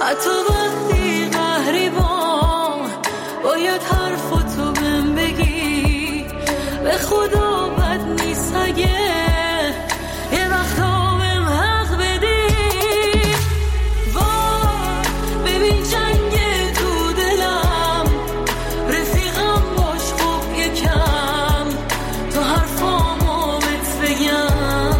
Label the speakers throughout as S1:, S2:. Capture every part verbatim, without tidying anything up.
S1: حتی وقتی قهری بام باید حرف تو بهم بگی، به خدا بد نیست اگه یه وقتا بهم حق بدی. وای ببین جنگ تو دلم، رفیقم باش خوب یکم تو حرفامو بهت بگم.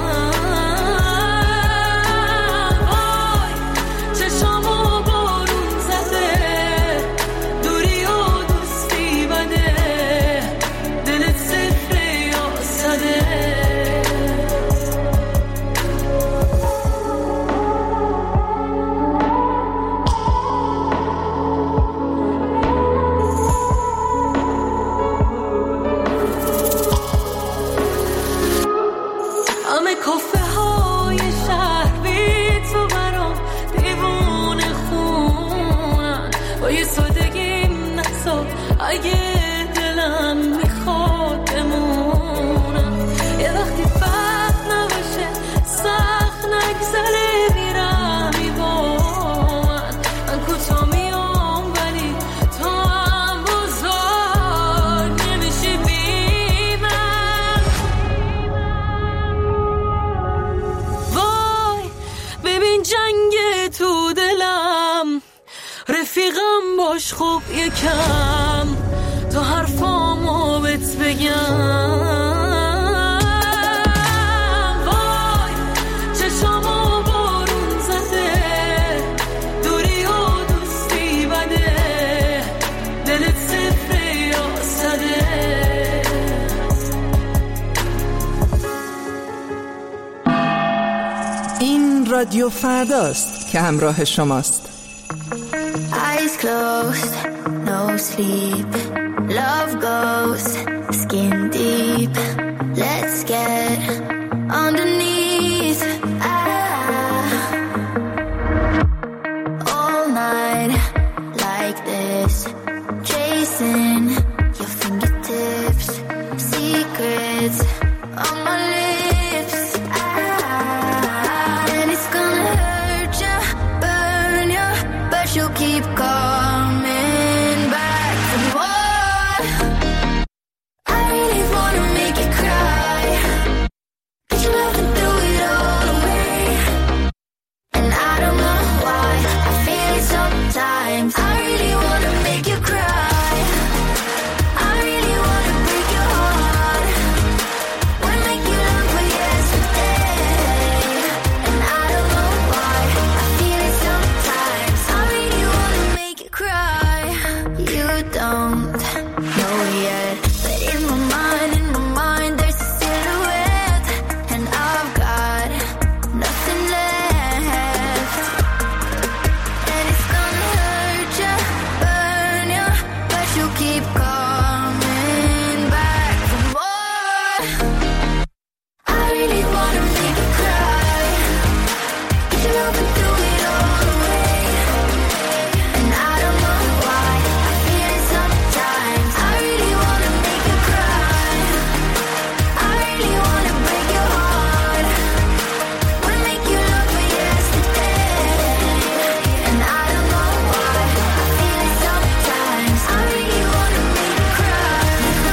S1: اگه دلم میخواد بمونم، یه وقتی فقط نباشه سخت نگذره میرم میبان. من کوتا میام ولی تو هم بزرگ نمیشی بی من. وای ببین جنگ تو دلم، رفیقم باش خوب یکم تو حرفامو بهت بگم. وای چشامو بارون زده، دوری و دوستی بده، دلت صفره یا صده.
S2: این رادیو فرداست که همراه شماست.
S3: Eyes closed, no sleep. Love goes skin deep. Let's get underneath. Ah. All night like this, chasing your fingertips. Secrets on my lips. Ah. And it's gonna hurt ya, burn ya, but you'll keep coming back for more. I really wanna make you cry, but you love to do it all away. And I don't know why, I feel it sometimes. I really wanna make you cry, I really wanna break your heart. Wanna make you long for yesterday. And I don't know why, I feel it sometimes. I really wanna make you cry. You don't know yet, but in my mind, in my mind there's a silhouette. And I've got nothing left. And it's gonna hurt ya, burn ya, but you'll keep coming back for more. I really wanna make you cry, 'cause you love to do it all away. And I don't know why, I feel it sometimes. I really wanna make you cry, I really wanna break your heart. Wanna make you long for yesterday. And I don't know why, I feel it sometimes. I really wanna make you cry.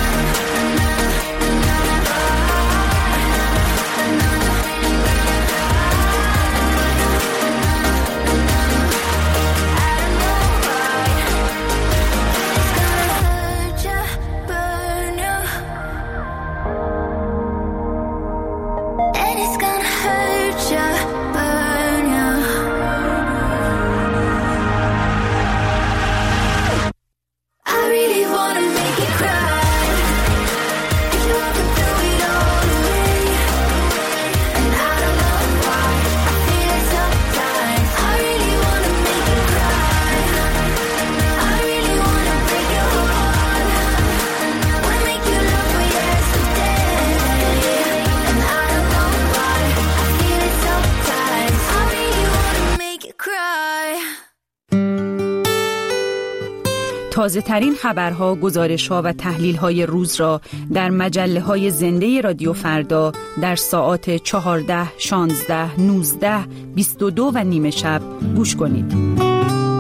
S3: Hurt ya, burn ya. And it's gonna hurt ya, burn ya. I really wanna make you cry, 'cause you love to do it all away. And I don't know why, I feel it sometimes. I really wanna make you cry, I really wanna break your heart. Wanna make you long for yesterday. And I don't know why, I feel it sometimes. I really wanna make you cry.
S4: تازه ترین خبرها، گزارش‌ها و تحلیل‌های روز را در مجله‌های زنده رادیو فردا در ساعات چهارده، شانزده، نوزده، بیست و دو و نیم شب گوش کنید.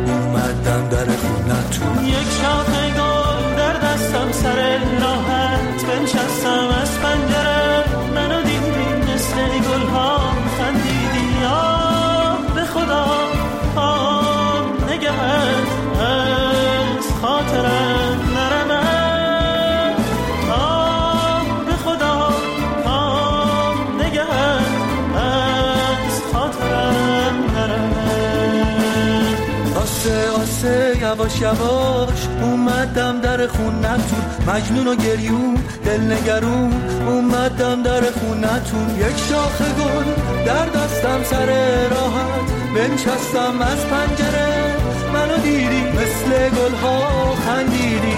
S5: اومدم در خونتون. یک شاخه گل در دستم سر راحت بنشستم از پنجره، منو دیدی مثل گل ها خندیدی. آه به خدا آه نگهت از خاطرم نرمد. آه به خدا آه نگهت از خاطرم نرمد. آسه آسه یواش یواش اومدم در خونتون، مجنون و گریون دل نگرون اومدم در خونتون. یک شاخه گل در دستم سر راحت بنشستم از پنجره، منو دیدی مثل گل ها خندیدی.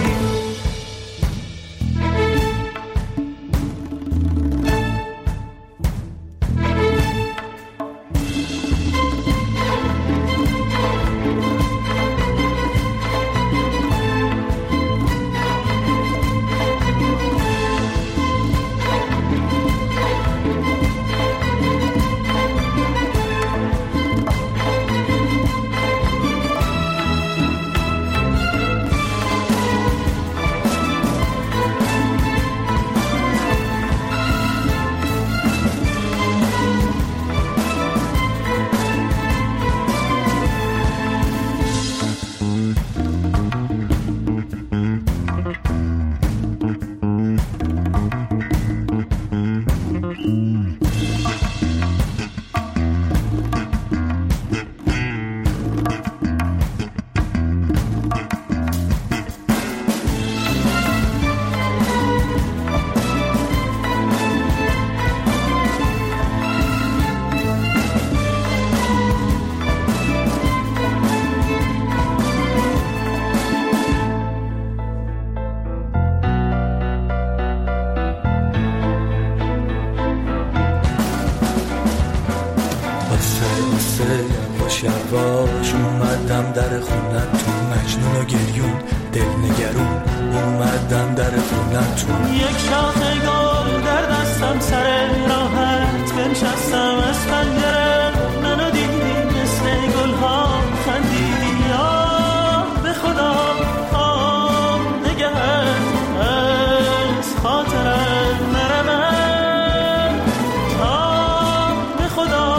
S5: یواش اومدم در خونتون، مجنون و گریون دل نگرون اومدم در خونتون. یک شاخه گل در دستم سر راحت بنشستم از پنجره، منو دیدی مثل گل ها خندیدی. آه به خدا آه نگهت از خاطرم نرمد. آه به خدا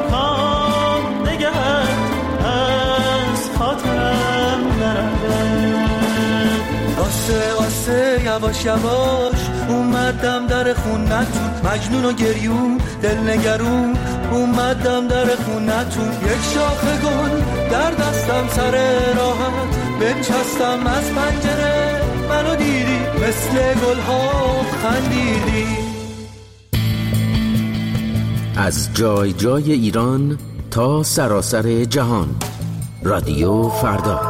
S5: آسه آسه یواش یواش اومدم در خونتون، مجنون و گریون دل نگرون اومدم در خونتون. یک شاخه گل در دستم سر راحت بنشستم از پنجره، منو دیدی مثل گل ها خندیدی.
S6: از جای جای ایران تا سراسر جهان، رادیو فردا.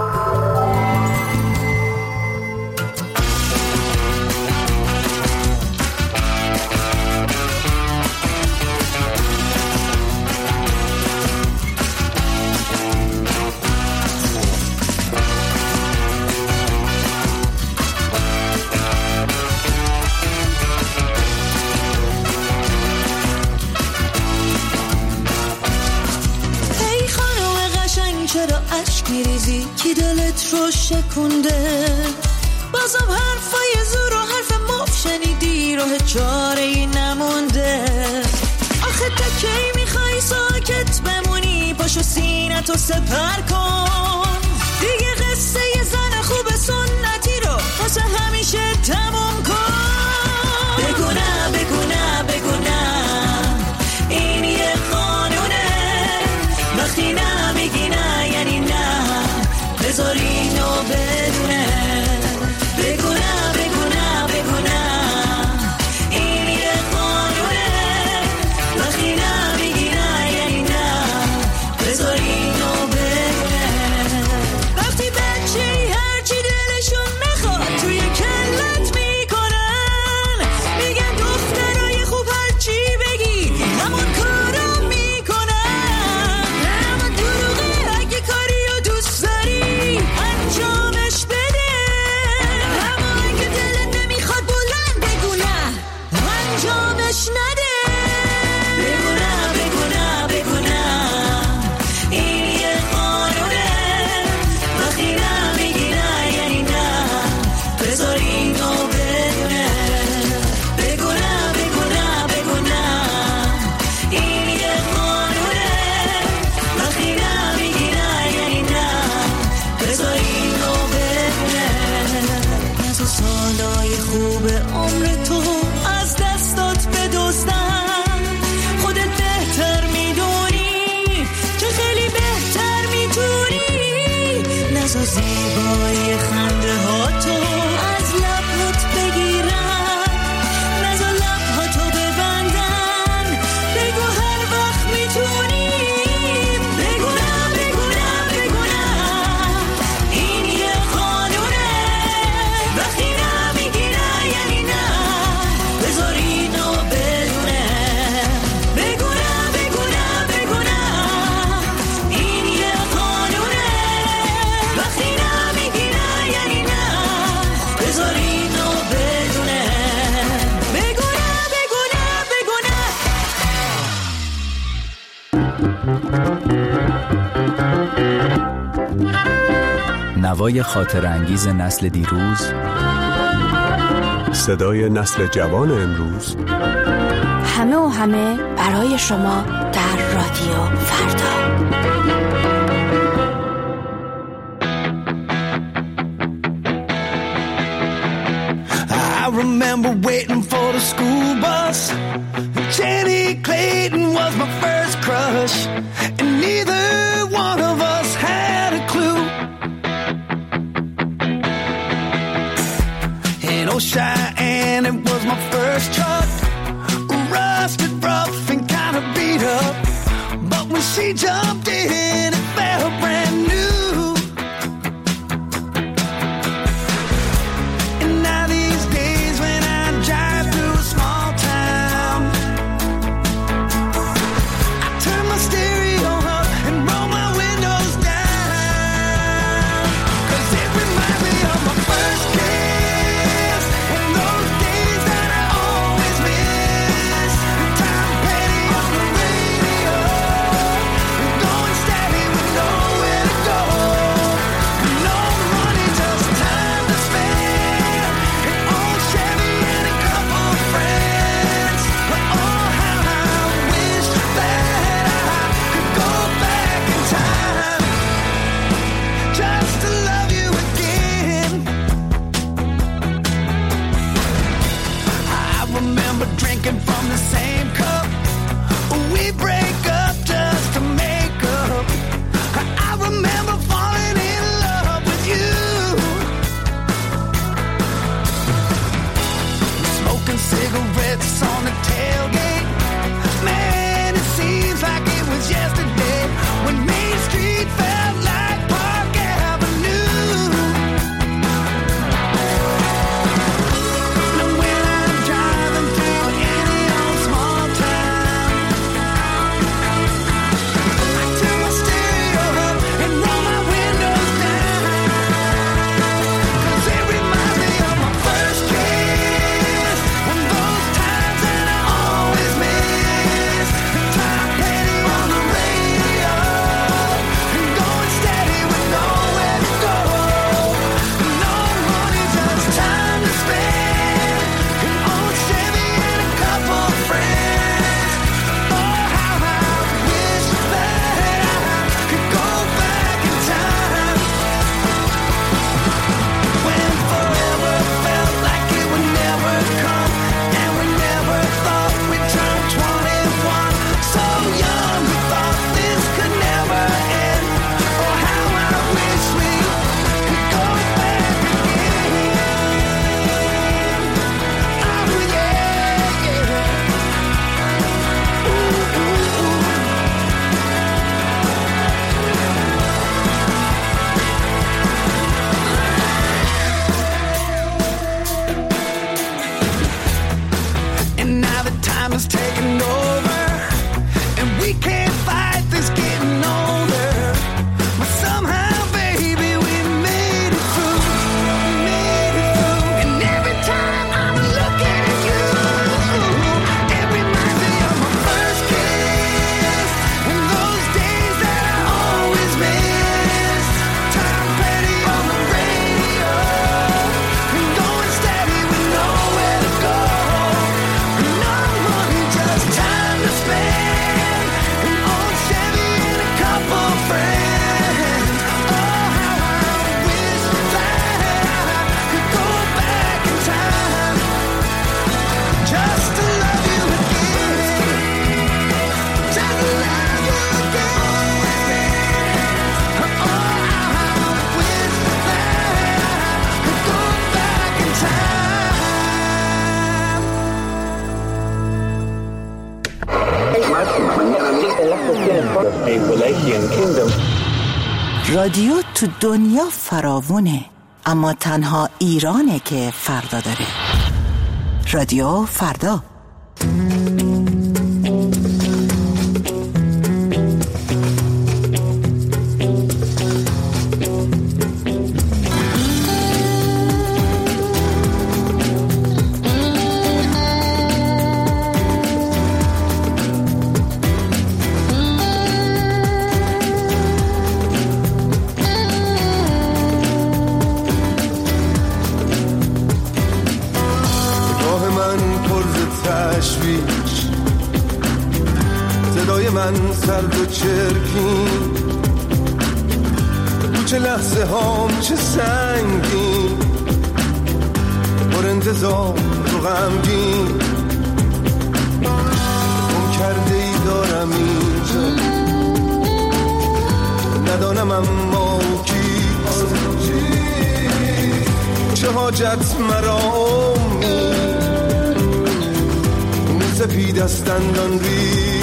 S1: میریزی کی دلت رو شکونده، بازم حرفای زور و حرف مف شنیدی، راه چاره ای نمونده. آخه تا کی میخوای ساکت بمونی، پاشو سینتو سپر کن دیگه، قصه ی زن خوب سنتی رو واسه همیشه تموم کن. بگو نه بگو نه بگو نه، این یه قانونه، وقتی نه میگی نه یعنی نه، بذار اینو بدونه. بگو نه بگو نه بگو نه، این یه قانونه، وقتی نه میگی نه یعنی نه، بذار اینو بدونه. وقتی بچه‌ای هرچی دلشون میخواد توی کلت میکنن، میگن دخترای خوب هرچی بگی همون کارو میکنن. همون دروغه اگه کاری رو دوست داری تو زیبایی خنده ها تو از لبات بگیرم، نذار لبهاتو ببندن، بگو هر وقت میتونی، بگونم بگونم بگونم این یه قانونه، وقتی نمیگیره یعنی نه، بذار اینو بدونه، بگونم بگونم بگونم این یه قانونه، وقتی نمیگیره یعنی نه، بذار اینو بدونه، بگونم بگونم بگونم.
S7: نوای خاطر انگیز نسل دیروز،
S8: صدای نسل جوان امروز،
S9: همه و همه برای شما در رادیو فردا.
S5: I remember waiting for the school bus. Jenny Clayton was my first crush, and neither one of us had a clue. In Old Cheyenne, it was my first truck, rusted, rough, and kind of beat up. But when she jumped in, it felt brand new. And now these days when I drive through a small town, I turn my stereo up and roll my windows down, 'cause it reminds me of my first kiss and those days that I always miss. Tom Petty on the radio, going stereo.
S10: رادیو تو دنیا فراوونه، اما تنها ایرانه که فردا داره. رادیو فردا.
S5: من سرد و چرکین، تو چه لحظه هام چه سنگین، پر انتظار و غمگین، گم کرده ای دارم اینجا، ندانم اما کیست، چه حاجت مرا امید، اون سپید است دندان ریخت،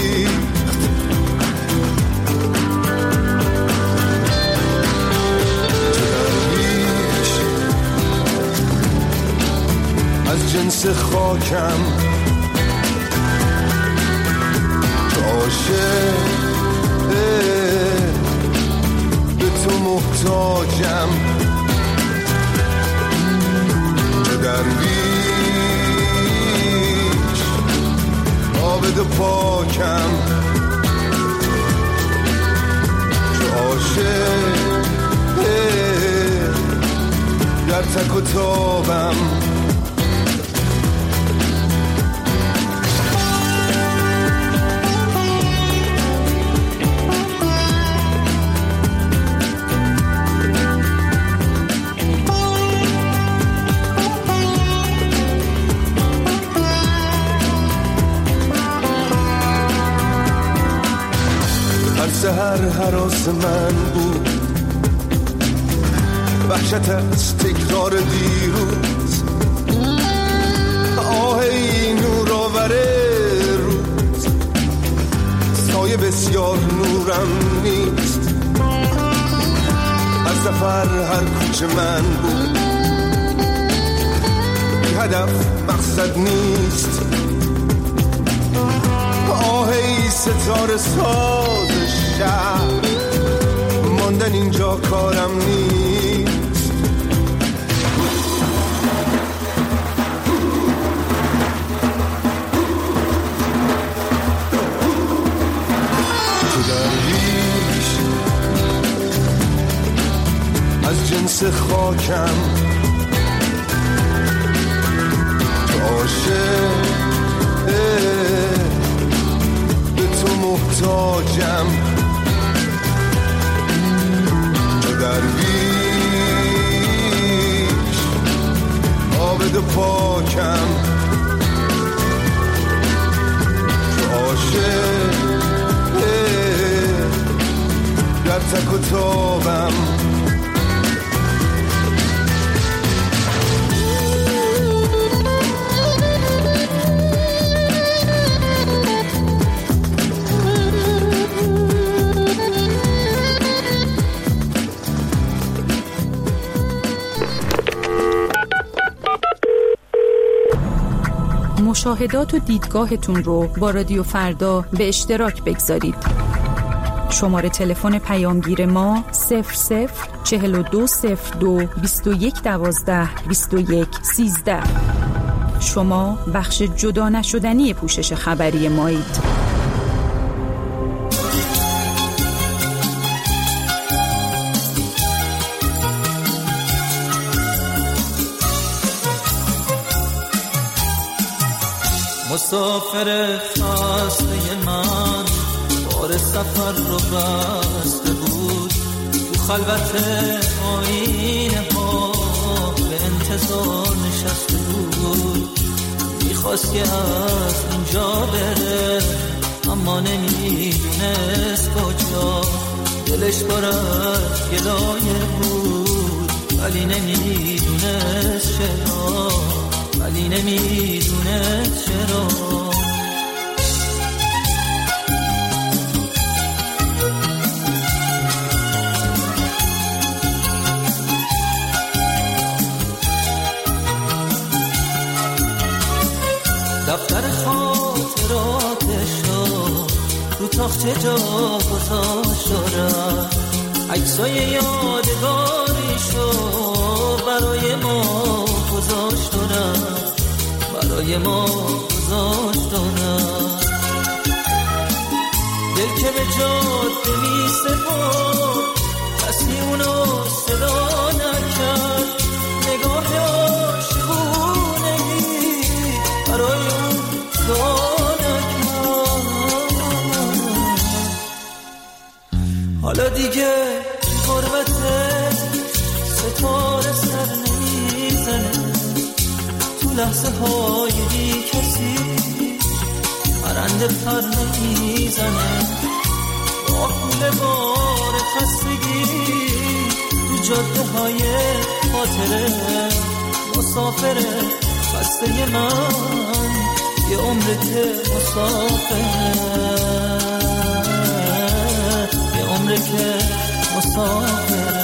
S5: از جنس خاکم تو عاشق به تو محتاجم، چه درویش آبد و پاکم، چه عاشق در تک و تابم، سهر هراس من بود، وحشت از تکرار دیروز، آه ای نور آور روز، سایه بسیار نورم نیست، از سفر هر کوچه من بود، بی هدف مقصد نیست، آه ای ستاره ساز شهر، ماندن اینجا کارم نیست، تو درویش از جنس خاکم، تو عاشق تو محتاجم، چه درویش آبد و پاکم، چه عاشق در تک و تابم،
S4: مشاهدات و دیدگاهتون رو با رادیو فردا به اشتراک بگذارید. شماره تلفن پیامگیر ما صفر صفر چهل و دو صفر دو بیست و یک دوازده بیست و یک سیزده. شما بخش جدا نشدنی پوشش خبری مایید.
S11: مسافر خسته من بار سفر رو بسته بود، تو خلوت آینه ها به انتظار نشسته بود، میخواست که از اینجا بره اما نمیدونست کجا، دلش پر از گلایه بود ولی نمیدونست چرا، ولی نمیدونه چرا. دفتر خاطراتشو رو تاخچه جا گذاشت دارم، عکسای یادگاریشو برای ما گذاشت دارم، برای ما گذاشت دارم. دل که به جاده می سپرد کسی اونو صدا نکرد، نگاه عاشقونگی برای اون دعا نکرد. حالا دیگه غربتت ستاره سر نمیزنه، تو لحظه های بی کسی پرنده پر نمیزنه، با کول بار خستگی تو جاده های خاطره مسافره خسته من، یه عمره که مسافره، یه عمره که مسافره.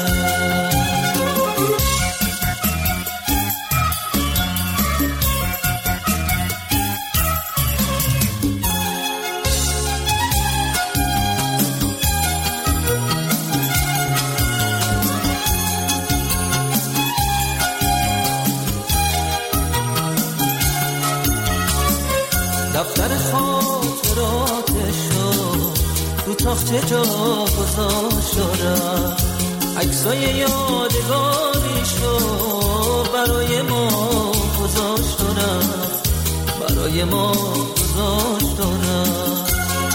S11: دفتر خاطراتشو رو تاخچه جا گذاشت دارم، عکسای یادگاریشو برای ما گذاشت دارم، برای ما گذاشت دارم.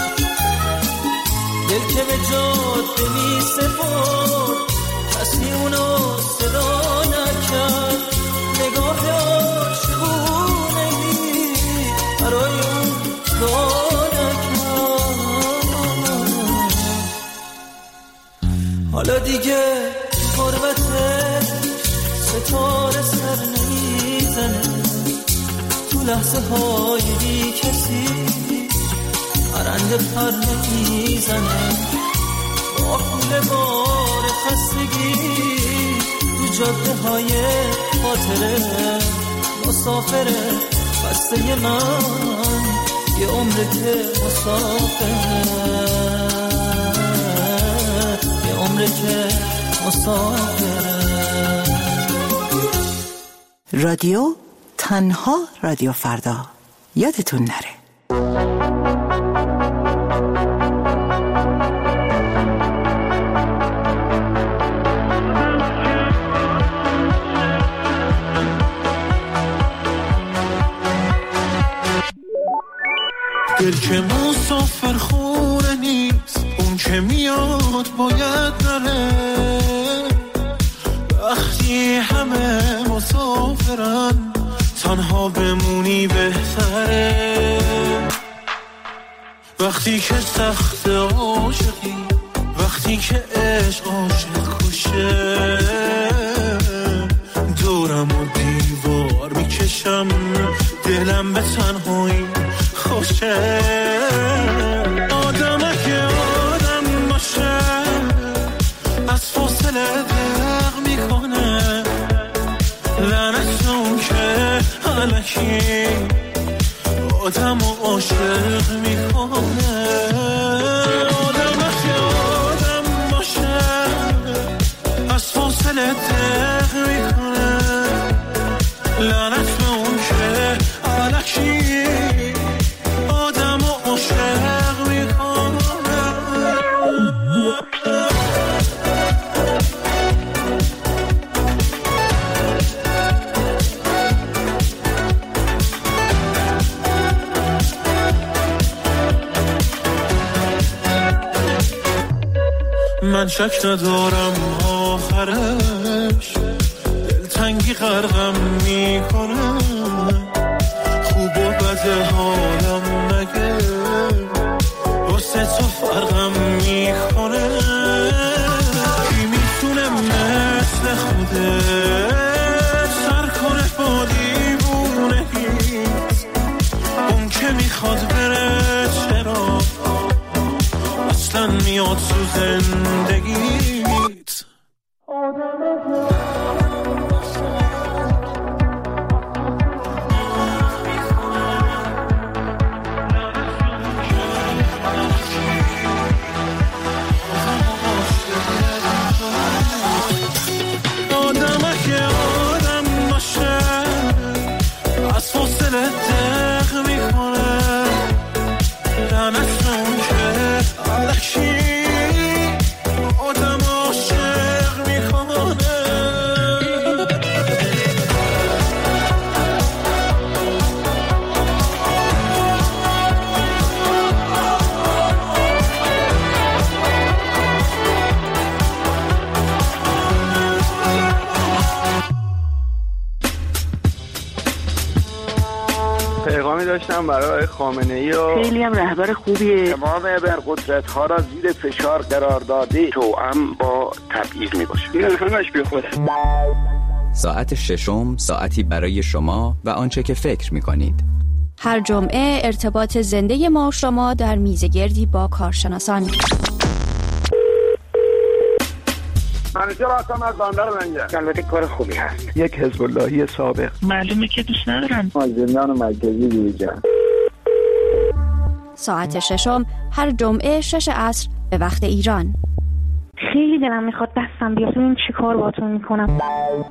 S11: دل که به جاده می سپرد کسی اونو صدا نکرد، نگاه عاشقونگی برای اون دعا نکرد. حالا دیگه غربتت ستاره سر نمیزنه، تو لحظه های بی کسی پرنده پر نمیزنه، با کول بار خستگی تو جاده های خاطره مسافره خسته من، یه عمره که مسافره، یه عمره که مسافره.
S10: رادیو تنها رادیو فردا، یادتون نره.
S12: دل که مسافر خونه نیست، اون که میاد باید نره، وقتی همه مسافرن تنها بمونی بهتره، وقتی که سخت عاشقی، وقتی که عشق عاشق کشه، دورم و دیوار میکشم دلم به تنهایی خوشه. آدمه که آدم باشه از فاصله دق میکنه، لعنت اون که الکی آدم و عاشق میکنه. آدمه که آدم باشه از فاصله دق میکنه، لعنت اون که الکی آدم و عاشق میکنه. من شک ندارم آخرش دلتنگی غرقم میکنه، خوب و بد حالم مگه واسه تو فرقم میکنه. کی میتونه مثل خودت سر کنه با دیوونگیت، اون که میخواد بره چرا اصلا میاد تو زندگیت.
S13: داشتم برای خامنه‌ای و
S14: خیلی هم رهبر خوبیه.
S15: تمام ابرقدرت‌ها را زیر فشار قرار داده توأم با تبعیض میباشه. این همش بیخوده.
S7: ساعت ششم ساعتی برای شما و آنچه که فکر می‌کنید.
S9: هر جمعه ارتباط زنده ما شما در میزگردی با کارشناسان.
S15: منیجر هستم از بندر لنگر. البته کار خوبی هست.
S13: یک حزب اللهی سابق.
S14: معلومه که دوست ندارم.
S15: از زندان مرکزی بیرون.
S9: ساعت ششم هر جمعه شش عصر به وقت ایران.
S14: خیلی دلم میخواد دستم بیاد ببینم چی کار باهاتون میکنم.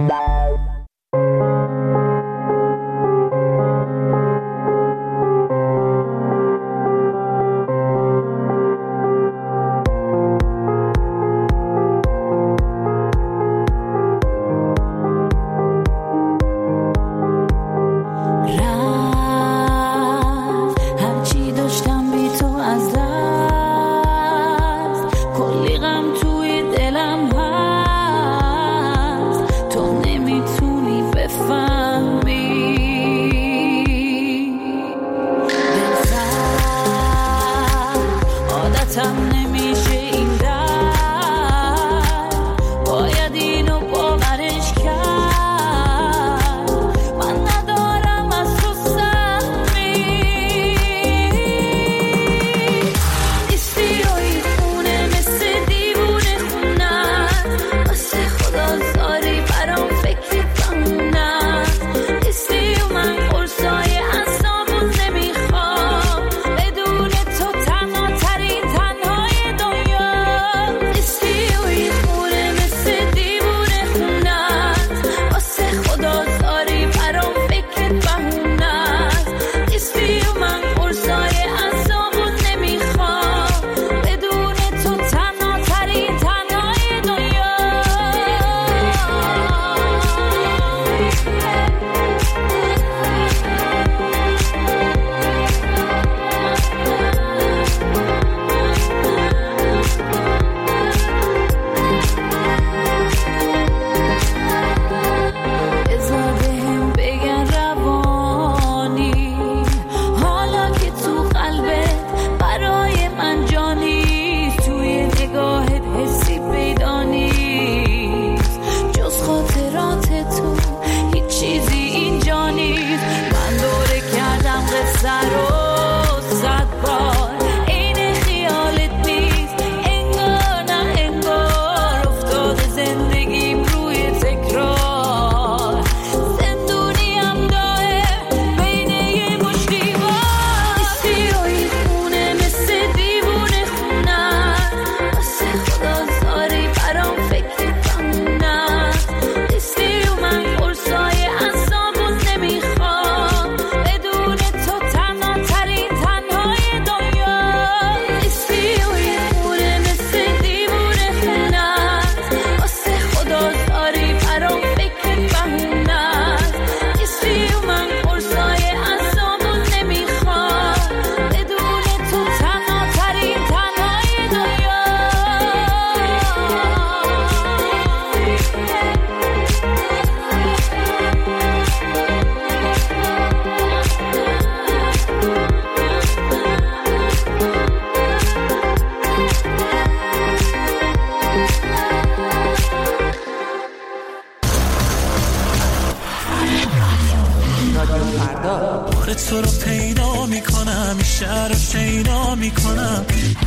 S11: تو رو پیدا میکنم، این شهر رو شیدا میکنم.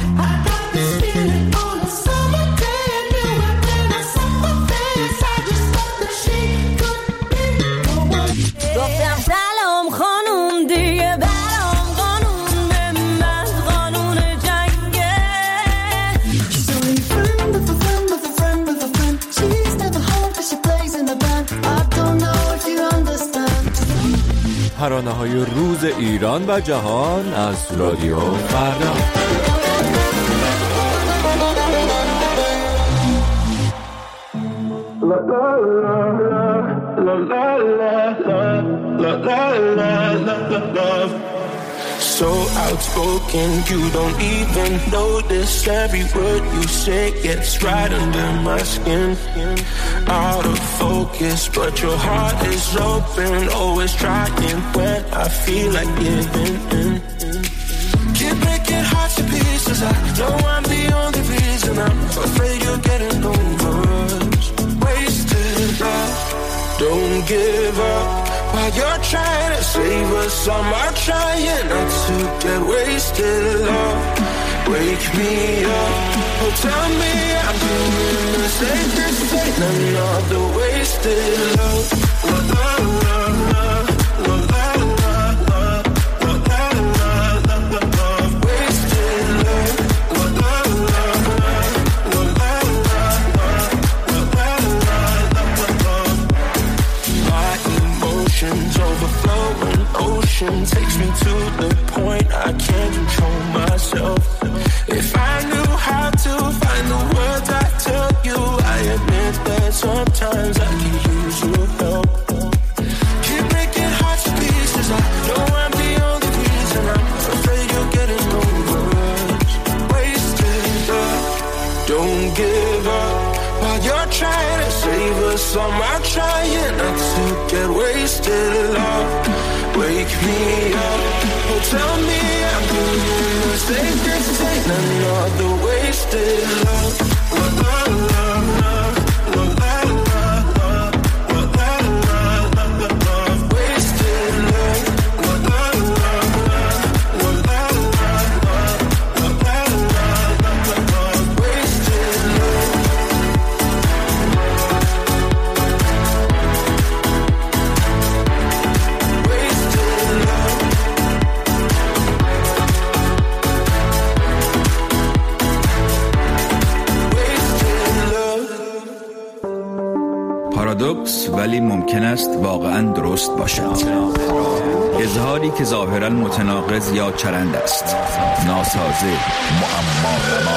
S1: گفتم سلام خانوم دیگه برام قانون به من قانون جنگه. She's only a friend of a friend of a friend of a friend. She's never home cause she plays in the band. I don't know if you understand.
S16: ترانه‌های روز ایران و جهان از رادیو فردا.
S12: so outspoken, you don't even notice. Every word you say gets right under my skin. Out of focus, but your heart is open. Always trying when I feel like giving in. Keep breaking hearts to pieces. I know I'm the only reason. I'm afraid you're getting over us. Wasted love. Don't give up while you're trying to save us. I'm trying not to get wasted love. Wake me up. Oh, tell me I'm doing the safest thing. None of the wasted love. Love, love, love, love. Takes me to the point I can't control myself. If I knew how to find the words I tell you, I admit that sometimes I can use your help. Keep breaking hearts to pieces. I know I'm the only reason. I'm afraid you're getting over us. Wasted love. Don't give up while you're trying to save us. I'm trying not to get wasted love. Wake me up, oh tell me I'm doing the safest thing. None of the wasted love. Love, love, love, love. Love, love, love, love. Love, love, love, love, love. Wasted love. Love, love, love, love. Love, love, love, love. Love, love, love, love, love. Wasted love.
S17: پارادوکس ولی ممکن است واقعاً درست باشد. اظهاری که ظاهراً متناقض یا چرند است، ناسازه، معما.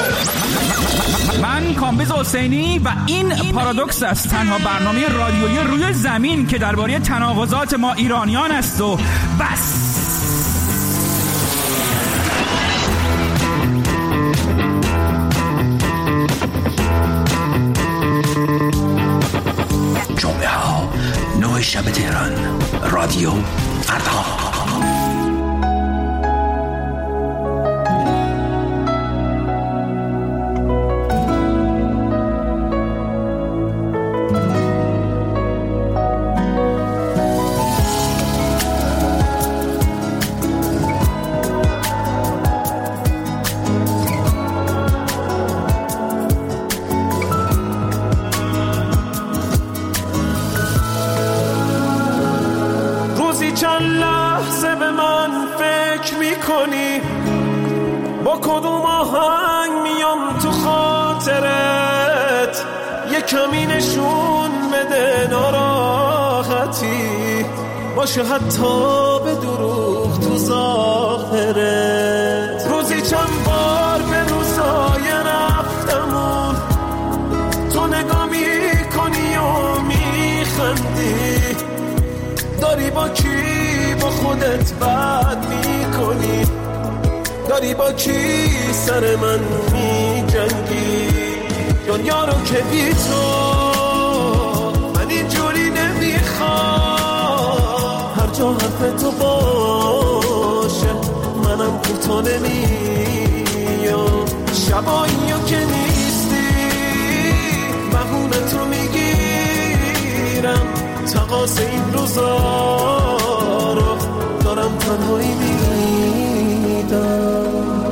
S18: من کامبیز حسینی و این پارادوکس است، تنها برنامه رادیویی روی زمین که درباره تناقضات ما ایرانیان است و بس.
S19: جمعه ها نه شب تهران، رادیو فردا.
S20: با کدوم آهنگ میام تو خاطرت، یه کمی نشون بده ناراحتی باشه حتی به دروغ تو ظاهرت. روزی چند بار به روزای رفتمون تو نگاه میکنی و میخندی، داری با کی با خودت بد میکنی، داری با کی سر من می جنگی. دنیا رو که بی تو من اینجوری نمیخوام، هر جا حرف تو باشه منم کوتا نمیام. شباییو که نیستی بهونه تو میگیرم، تقاس این روزا رو دارم تنهایی میدم.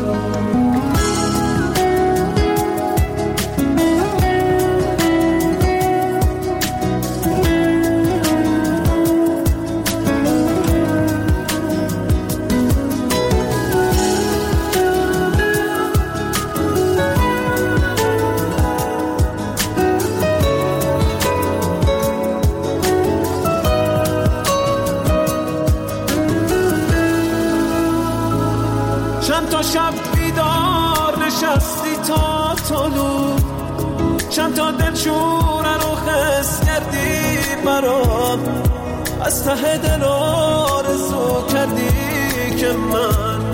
S20: شب بیدار نشستی تا طلوع، چند تا دلشونه رو خس کردی برام، از ته دل آرزو کردی که من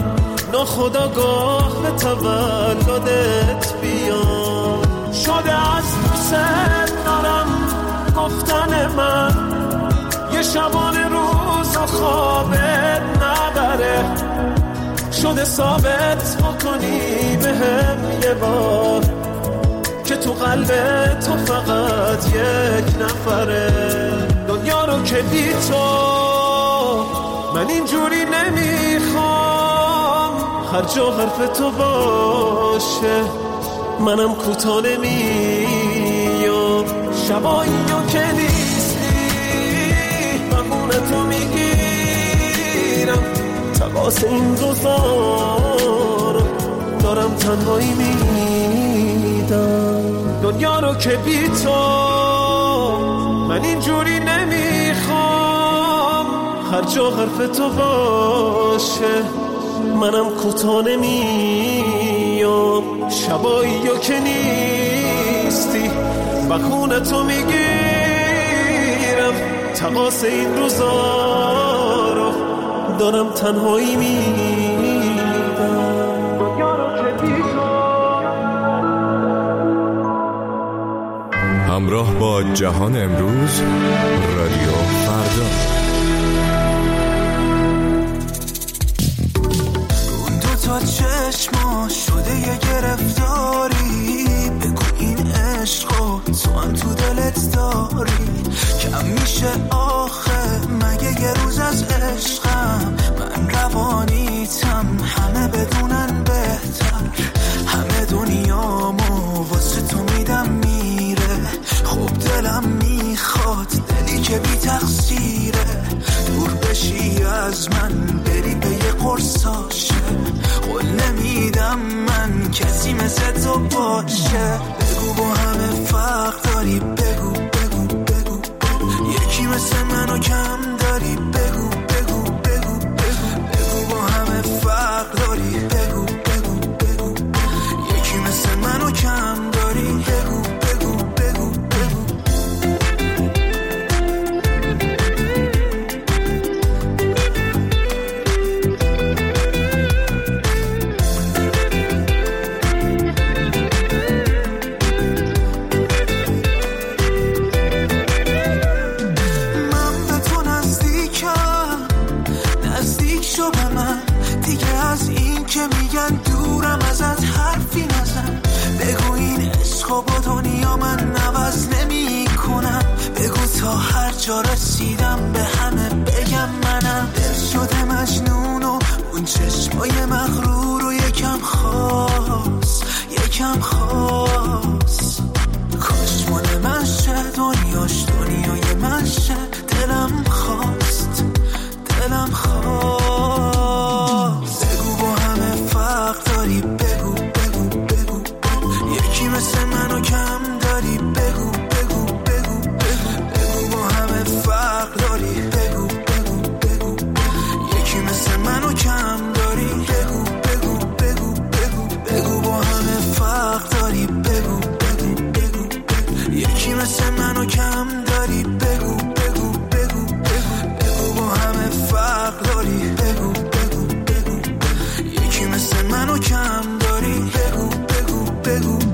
S20: ناخودآگاه به تولدت بیام. شده از دوست دارم گفتن من یه شبانه روز و خوابت نبره. شده ثابت بکنی به هم یه بار که تو قلب تو فقط یک نفره. دنیا رو که بی تو من اینجوری نمیخوام. هر جا حرف تو باشه منم کوتاه نمیام. شبایی رو که نیستی بهونه تو میگیرم. تقاس این روزا رو دارم تنهایی میدم. دنیا رو که بی تو من اینجوری نمیخوام. هر جا حرف تو باشه منم کوتاه نمیام. شبایی رو که نیستی بخونه تو میگیرم. تقاس این روزا رو دارم تنهایی میدم.
S8: همراه با جهان امروز، رادیو فردا.
S5: اون دو تا چشما شده یه گرفتاری. بگو این عشقو تو هم تو دلت داری. کم میشه آخه مگه یه روز از عشقم. من روانیتم همه بدونن بهتر. همه دنیامو واسه تو میدم میره. خوب دلم میخواد دلی که بی تقصیره. دور بشی از من بری به یه قرصاشه. قول نمیدم من کسی مثل تو باشه. بگو با همه فرق داری. بگو بگو بگو بگو یکی مثل منو کم داری. بگو بگو بگو بگو بگو با همه فرق داری. بگو بگو بگو یکی مثل منو کم داری. بگو بگو بگو بگو با دنیا من نوز نمی کنم. بگو تا هر جا رسیدم به همه بگم منم. دل شده مجنون و اون چشمای مغرور و یکم خاص یکم خاص. کاش مال من شه دنیاش دنیای من شه. دلم خواست دلم خواست. بگو با همه فرق داری. بگو بگو بگو یکی مثل منو کم داری. بگو بگو بگو بگو بگو با همه فرق داری. بگو بگو بگو یکی مثل منو کم داری. بگو بگو بگو بگو بگو با همه فرق داری. بگو بگو بگو بگو یکی مثل منو کم داری. بگو بگو بگو بگو بگو با همه فرق داری. بگو بگو بگو یکی مثل منو کم داری. بگو بگو بگو بگو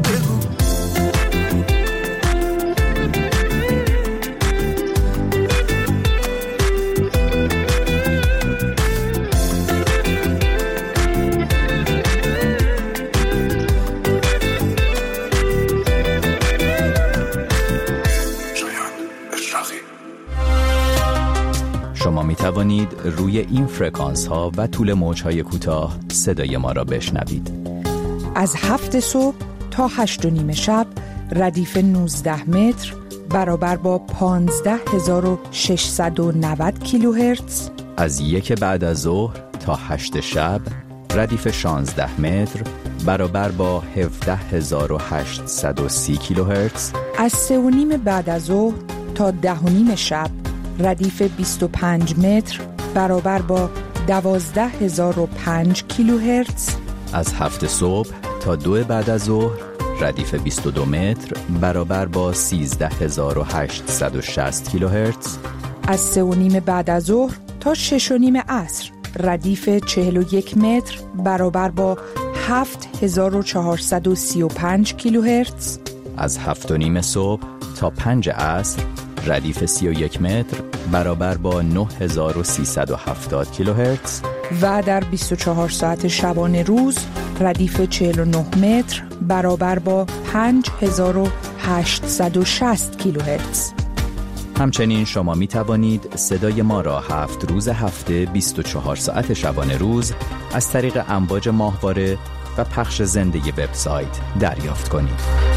S7: شما می توانید روی این فرکانس ها و طول موج های کوتاه صدای ما را بشنوید.
S2: از هفت صبح تا هشت و نیم شب ردیف نوزده متر برابر با پانزده هزار و ششصد و نود کیلوهرتز.
S7: از یک بعد از ظهر تا هشت شب ردیف شانزده متر برابر با هفده هزار و هشتصد و سی کیلوهرتز.
S2: از سه و نیم بعد از ظهر تا ده و نیم شب ردیف بیست و پنج متر برابر با دوازده هزار و پنج کیلوهرتز.
S7: از هفت صبح تا دو بعد از ظهر ردیف بیست و دو متر برابر با سیزده هزار و هشتصد و شصت کیلوهرتز.
S2: از سه و نیم بعد از ظهر تا شش و نیم عصر ردیف چهل و یک متر برابر با هفت هزار و چهارصد و سی و پنج کیلوهرتز.
S7: از هفت و نیم صبح تا پنج عصر ردیف سی و یک متر برابر با نه هزار و سیصد و هفتاد کیلوهرتز.
S2: و در بیست و چهار ساعت شبانه روز ردیف چهل و نه متر برابر با پنج هزار و هشتصد و شصت کیلوهرتز.
S7: همچنین شما می توانید صدای ما را هفت روز هفته بیست و چهار ساعت شبانه روز از طریق امواج ماهواره و پخش زنده وبسایت دریافت کنید.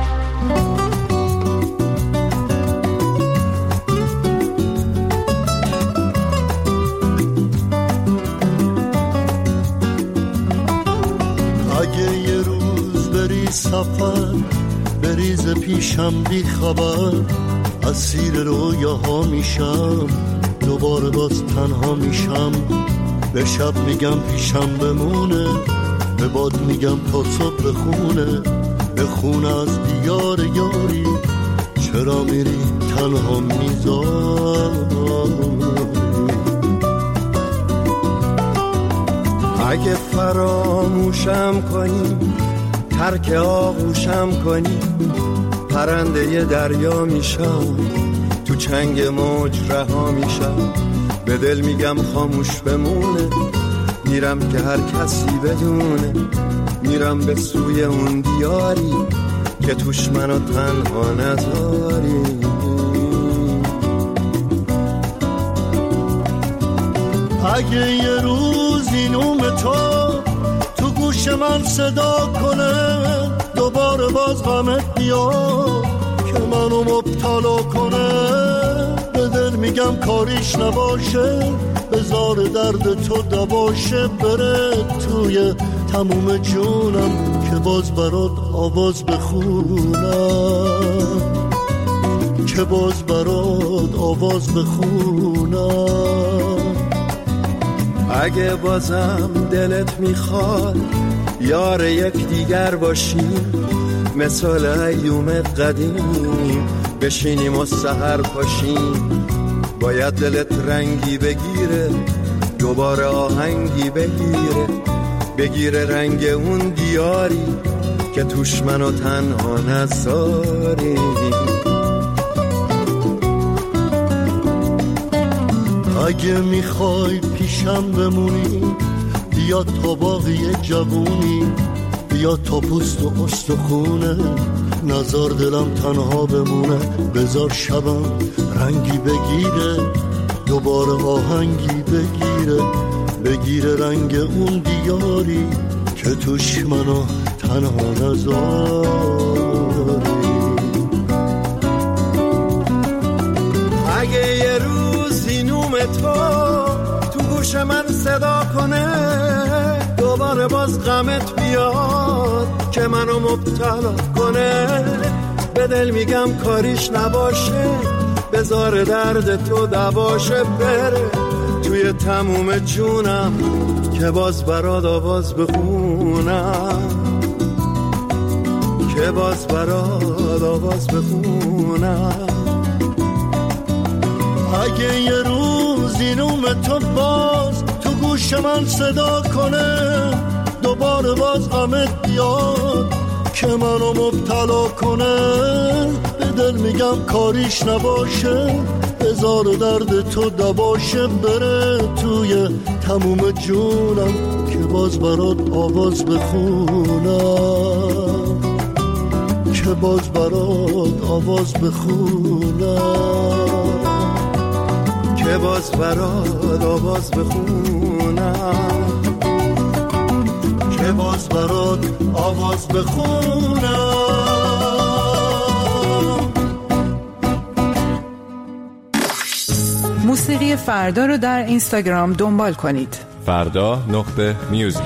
S5: اگه یه روز بری سفر بریز پیشم بی خبر، اسیر رویاها میشم دوباره باز تنها میشم. به شب میگم پیشم بمونه، به باد میگم تا صبح بخونه، به خونه از دیار یاری چرا میری تنها میذاری.
S21: اگه فراموشم کنی ترک آغوشم کنی، پرنده دریا میشم تو چنگ موج رها میشم. به دل میگم خاموش بمونه، میرم که هر کسی بدونه، میرم به سوی اون دیاری که توش منو تنها نذاری.
S5: اگه یه روز این نوم تو تو گوش من صدا کنه، دوباره باز غمت بیاد که منو مبتلا کنه، به دل میگم کاریش نباشه، بذار درد تو دباشه، بره توی تموم جونم که باز برات آواز بخونم، که باز برات آواز بخونم.
S21: اگه بازم دلت میخواد یار یک دیگر باشیم، مثال ایوم قدیم بشینیم و سحر پاشیم. باید دلت رنگی بگیره، دوباره آهنگی بگیره، بگیره رنگ اون دیاری که توش منو تنها نذاری.
S5: اگه میخوای پیشم بمونی بیا تا باقی جوونی، بیا تا پوست و استخونه، نزار دلم تنها بمونه، بذار شبم رنگی بگیره، دوباره آهنگی بگیره، بگیره رنگ اون دیاری که توش منو تنها نذاری.
S21: اگه یه روزی نوم تو تو گوش من صدا کنه، دوباره باز غمت بیاد که منو مبتلا کنه، به دل میگم کاریش نباشه، بذار درد تو دباشه، بره توی تموم جونم که باز برات آواز بخونم، که باز برات آواز بخونم.
S5: اگه یه روزی نوم تو باز تو گوش من صدا کنه، دوباره باز غمت بیاد که منو مبتلا کنه، به دل میگم کاریش نباشه، بذار درد تو دباشه، بره توی تموم جونم که باز برات آواز بخونم، که باز برات آواز بخونم،
S21: که باز برات آواز بخونم،
S5: که باز برات آواز بخونم.
S2: موسیقی فردا رو در اینستاگرام دنبال کنید.
S16: فردا نقطه میوزیک.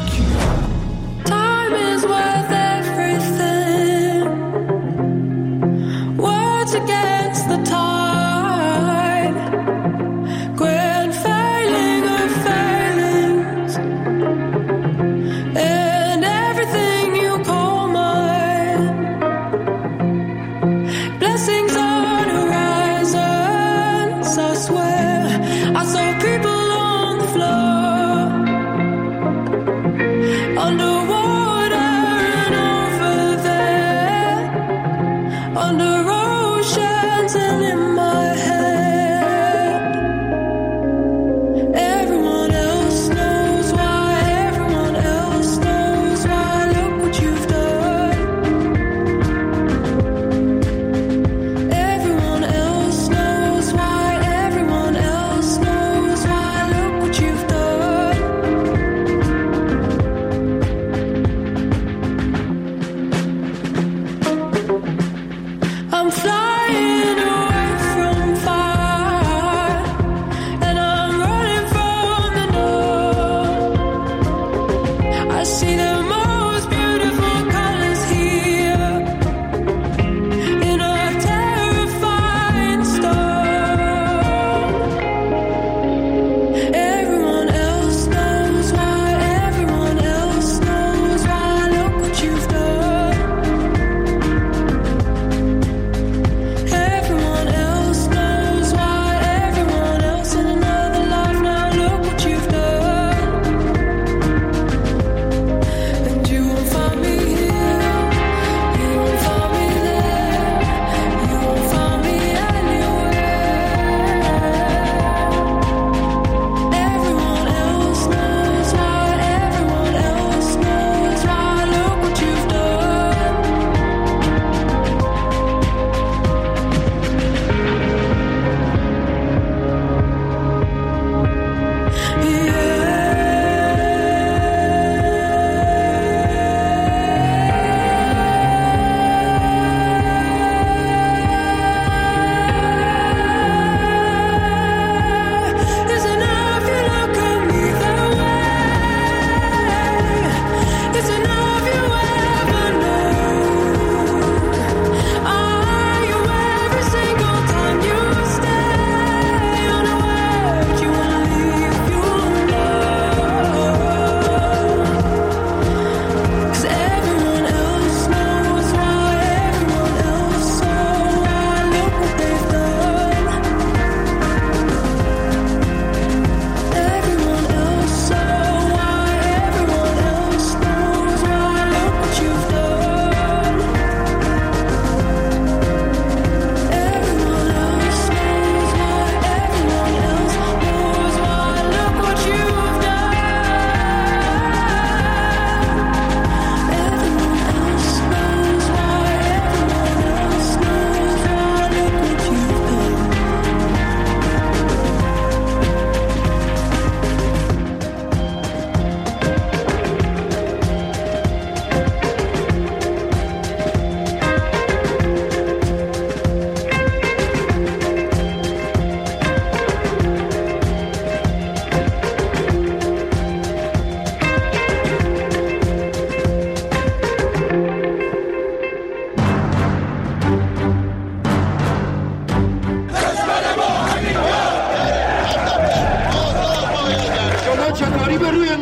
S1: I saw people on the floor.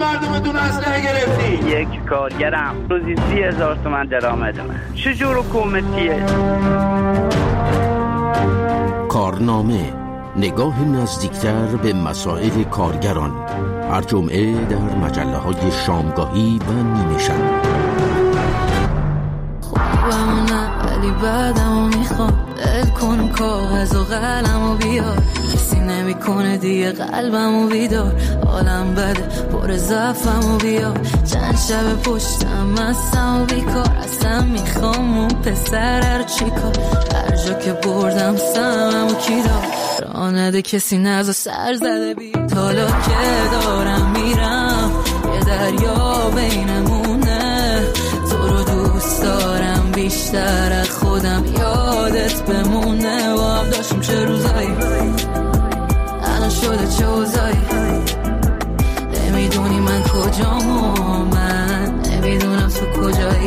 S3: مردمتون اسلحه گرفتی؟
S22: یک کارگرم روزی سی هزار تومن درآمدمه. چجور حکومتیه؟
S6: کارنامه، نگاه نزدیکتر به مسائل کارگران، هر جمعه در مجله های شامگاهی و نیمه شب.
S1: خوبمونم ولی بعدمو میخوام دل کن کاغذ و قلمو بیار، کسی نمیکنه دیگه قلبمو بیدار، حالم بده پر ضعفمو بیار، چند شب پشتم مستم و بیکار، اصلا میخوام اون پسر رو چیکار، هر جا که بردم سممو کی دار، راه نده کسی نزا سر زده بی، حالا که دارم میرم یه دریا بینمونه، تو رو دوست دارم بیشتر از خودم، یادت بمونه و هم داشتیم چه روزایی، الان شده چه اوزایی، نمیدونی من کجام و من نمیدونم تو کجایی،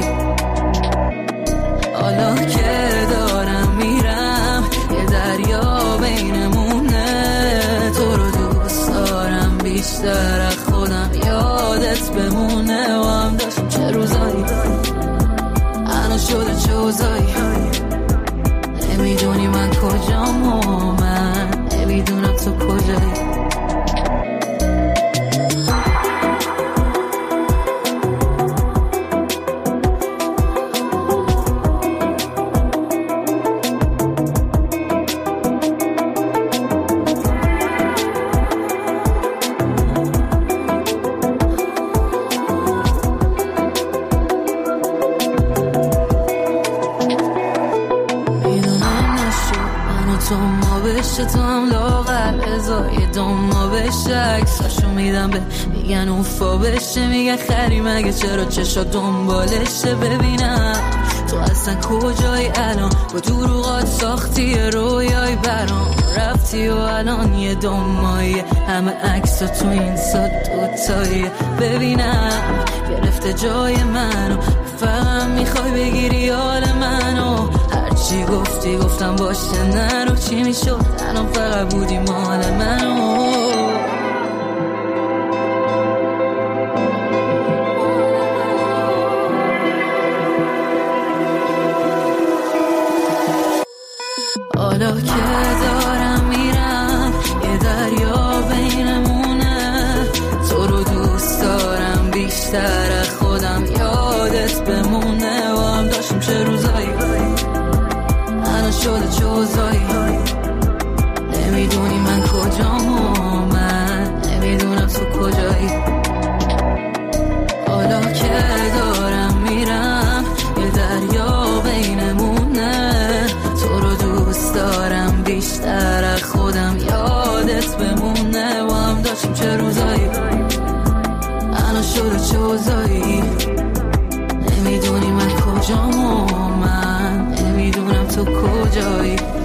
S1: حالا که دارم میرم یه دریا بینمونه، تو رو دوست دارم بیشتر از خودم، یادت بمونه و هم داشتیم چه روزایی، الان شده چه اوزایی، نمیدونی من کجام و من نمیدونم تو کجایی. تو هم لاغر ازا یه دوما بشه، عکساشو میدم به میگن اوفا بشه، میگن خری مگه چرا چشا دنبالشه، ببینم تو اصلا کجایی الان، با دروغات ساختی رویای برام، رفتی و الان یه دومایی، همه عکسا تو این سا دوتایی، ببینم گرفته جای منو، فقط میخوای بگیری حال منو، چی گفتی گفتم باشه نرو، چی میشد الان فقط بودی مال منو، حالا که دارم میرم یه دریا بینمونه، تو رو دوست دارم بیشتر از خودم، یادت بمونه و هم داشتیم چه روزایی، شده چه اوزایی، نمیدونی من کجام و من نمیدونم تو کجایی، حالا که دارم میرم یه دریا بینمونه، تو رو دوست دارم بیشتر از خودم، یادت بمونه و هم داشتیم چه روزایی، الان شده چه اوزایی، نمیدونی من کجام و من نمیدونم تو کجایی.